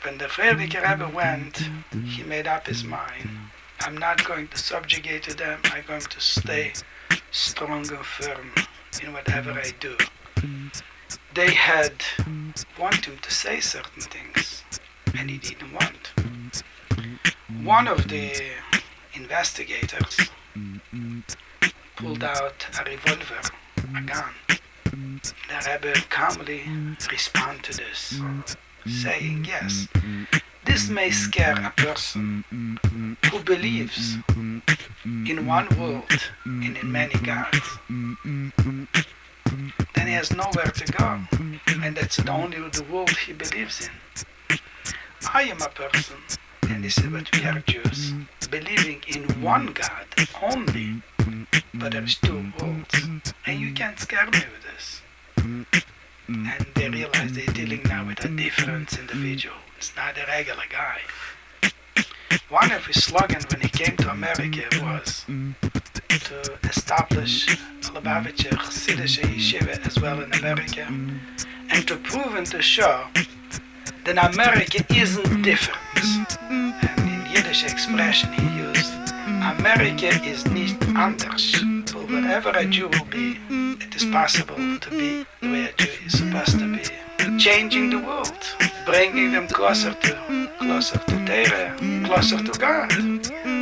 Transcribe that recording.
When the Frierdiker Rebbe went, he made up his mind. I'm not going to subjugate to them. I'm going to stay strong and firm in whatever I do. They had wanted him to say certain things, and he didn't want. One of the investigators pulled out a revolver, a gun. The Rebbe calmly responded to this, saying, yes, this may scare a person who believes in one world and in many gods. Then he has nowhere to go, and that's only the world he believes in. I am a person, and this is what we are Jews, believing in one God only, but there's two worlds, and you can't scare me with this. And they realize they're dealing now with a different individual. It's not a regular guy. One of his slogans when he came to America was to establish Lubavitcher Chassidish Yeshiva as well in America, and to prove and to show that America isn't different. And in Yiddish expression he used, America is nicht anders. So wherever a Jew will be, it is possible to be the way a Jew is supposed to be. Changing the world, bringing them closer to Torah, closer to God.